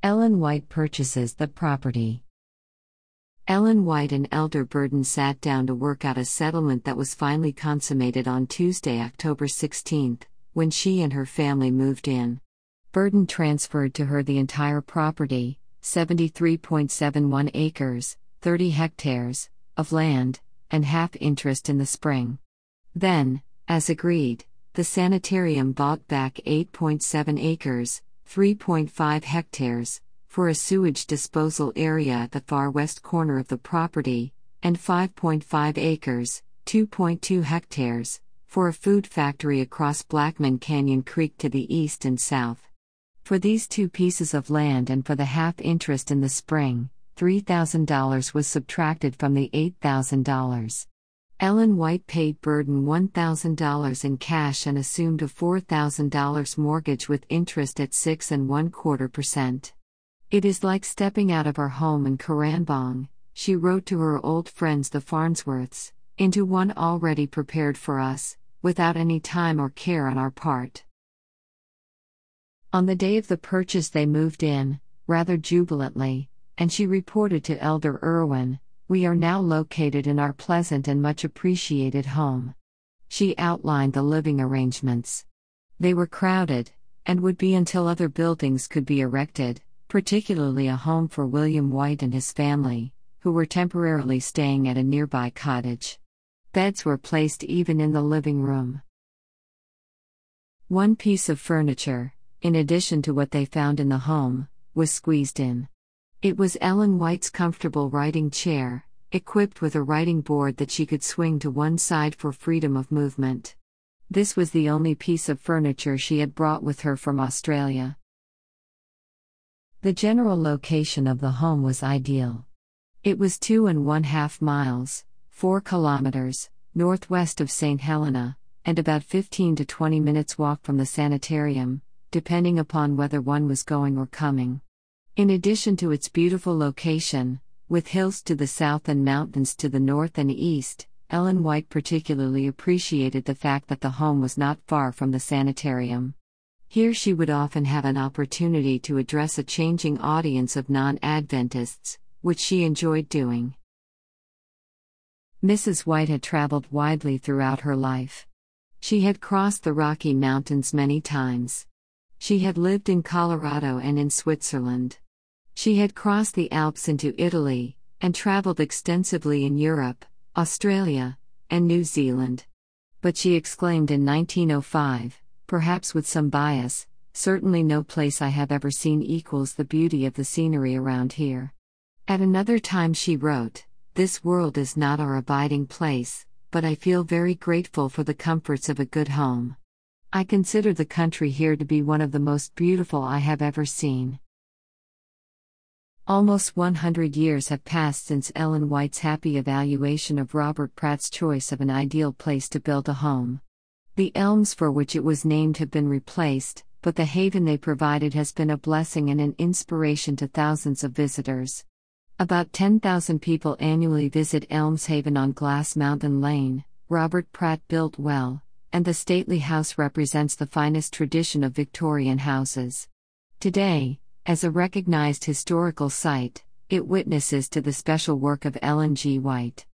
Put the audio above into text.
Ellen White purchases the property. Ellen White and Elder Burden sat down to work out a settlement that was finally consummated on Tuesday, October 16, when she and her family moved in. Burden transferred to her the entire property, 73.71 acres, 30 hectares, of land, and half interest in the spring. Then, as agreed, the sanitarium bought back 8.7 acres, 3.5 hectares, for a sewage disposal area at the far west corner of the property, and 5.5 acres, 2.2 hectares, for a food factory across Blackman Canyon Creek to the east and south. For these two pieces of land and for the half interest in the spring, $3,000 was subtracted from the $8,000. Ellen White paid Burden $1,000 in cash and assumed a $4,000 mortgage with interest at 6.25%. "It is like stepping out of our home in Karanbong," she wrote to her old friends the Farnsworths, "into one already prepared for us, without any time or care on our part." On the day of the purchase they moved in, rather jubilantly, and she reported to Elder Irwin, "We are now located in our pleasant and much appreciated home." She outlined the living arrangements. They were crowded, and would be until other buildings could be erected, particularly a home for William White and his family, who were temporarily staying at a nearby cottage. Beds were placed even in the living room. One piece of furniture, in addition to what they found in the home, was squeezed in. It was Ellen White's comfortable writing chair, equipped with a writing board that she could swing to one side for freedom of movement. This was the only piece of furniture she had brought with her from Australia. The general location of the home was ideal. It was 2.5 miles, 4 kilometers, northwest of St. Helena, and about 15 to 20 minutes walk from the sanitarium, depending upon whether one was going or coming. In addition to its beautiful location, with hills to the south and mountains to the north and east, Ellen White particularly appreciated the fact that the home was not far from the sanitarium. Here she would often have an opportunity to address a changing audience of non-Adventists, which she enjoyed doing. Mrs. White had traveled widely throughout her life. She had crossed the Rocky Mountains many times. She had lived in Colorado and in Switzerland. She had crossed the Alps into Italy, and traveled extensively in Europe, Australia, and New Zealand. But she exclaimed in 1905, perhaps with some bias, "Certainly no place I have ever seen equals the beauty of the scenery around here." At another time she wrote, "This world is not our abiding place, but I feel very grateful for the comforts of a good home. I consider the country here to be one of the most beautiful I have ever seen." Almost 100 years have passed since Ellen White's happy evaluation of Robert Pratt's choice of an ideal place to build a home. The elms for which it was named have been replaced, but the haven they provided has been a blessing and an inspiration to thousands of visitors. About 10,000 people annually visit Elms Haven on Glass Mountain Lane. Robert Pratt built well, and the stately house represents the finest tradition of Victorian houses. Today, as a recognized historical site, it witnesses to the special work of Ellen G. White.